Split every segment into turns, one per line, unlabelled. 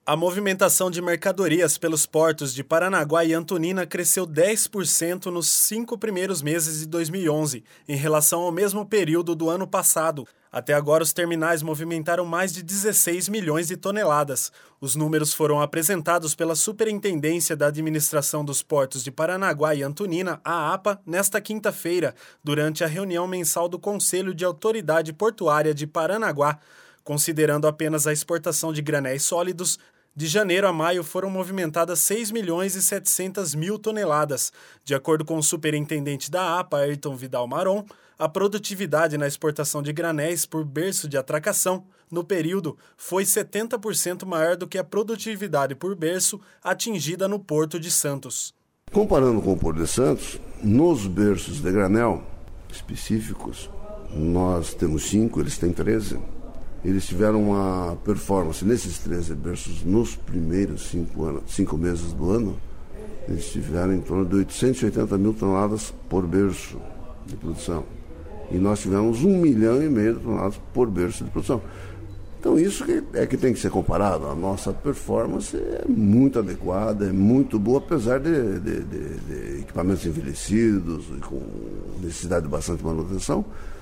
A movimentação de mercadorias pelos portos de Paranaguá e Antonina cresceu 10% nos 5 primeiros meses de 2011, em relação ao mesmo período do ano passado. Até agora, os terminais movimentaram mais de 16 milhões de toneladas. Os números foram apresentados pela Superintendência da Administração dos Portos de Paranaguá e Antonina, a APA, nesta quinta-feira, durante a reunião mensal do Conselho de Autoridade Portuária de Paranaguá. Considerando apenas a exportação de granéis sólidos, de janeiro a maio foram movimentadas 6 milhões e 700 mil toneladas. De acordo com o superintendente da APA, Ayrton Vidal Maron, a produtividade na exportação de granéis por berço de atracação, no período, foi 70% maior do que a produtividade por berço atingida no Porto de Santos.
Comparando com o Porto de Santos, nos berços de granel específicos, nós temos 5, eles têm 13. Eles tiveram uma performance nesses 13 berços nos primeiros 5 meses do ano. Eles tiveram em torno de 880 mil toneladas por berço de produção. E nós tivemos 1,5 milhão de toneladas por berço de produção. Então isso que tem que ser comparado. A nossa performance é muito adequada, é muito boa, apesar de equipamentos envelhecidos e com necessidade de bastante manutenção.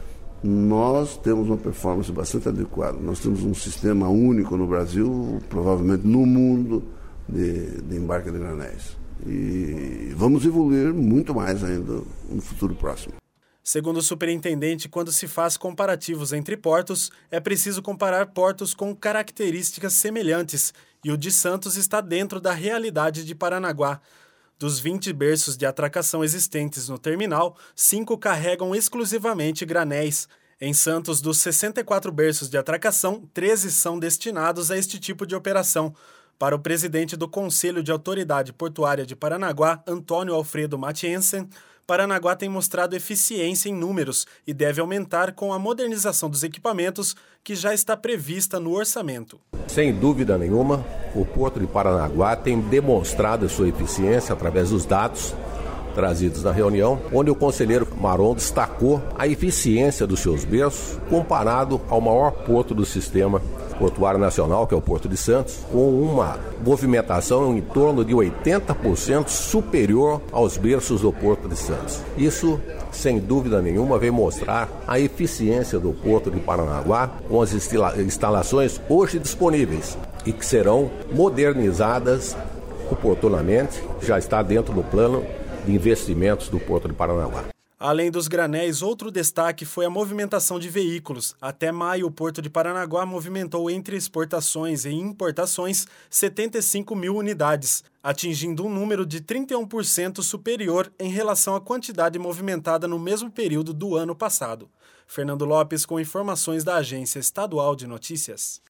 Nós temos uma performance bastante adequada. Nós temos um sistema único no Brasil, provavelmente no mundo, de embarque de granéis. E vamos evoluir muito mais ainda no futuro próximo.
Segundo o superintendente, quando se faz comparativos entre portos, é preciso comparar portos com características semelhantes, e o de Santos está dentro da realidade de Paranaguá. Dos 20 berços de atracação existentes no terminal, 5 carregam exclusivamente granéis. Em Santos, dos 64 berços de atracação, 13 são destinados a este tipo de operação. Para o presidente do Conselho de Autoridade Portuária de Paranaguá, Antônio Alfredo Matiensen, Paranaguá tem mostrado eficiência em números e deve aumentar com a modernização dos equipamentos que já está prevista no orçamento.
Sem dúvida nenhuma, o Porto de Paranaguá tem demonstrado a sua eficiência através dos dados trazidos na reunião, onde o conselheiro Maron destacou a eficiência dos seus berços comparado ao maior porto do sistema portuário nacional, que é o Porto de Santos, com uma movimentação em torno de 80% superior aos berços do Porto de Santos. Isso, sem dúvida nenhuma, vem mostrar a eficiência do Porto de Paranaguá com as instalações hoje disponíveis e que serão modernizadas oportunamente, já está dentro do plano de investimentos do Porto de Paranaguá.
Além dos granéis, outro destaque foi a movimentação de veículos. Até maio, o Porto de Paranaguá movimentou entre exportações e importações 75 mil unidades, atingindo um número de 31% superior em relação à quantidade movimentada no mesmo período do ano passado. Fernando Lopes com informações da Agência Estadual de Notícias.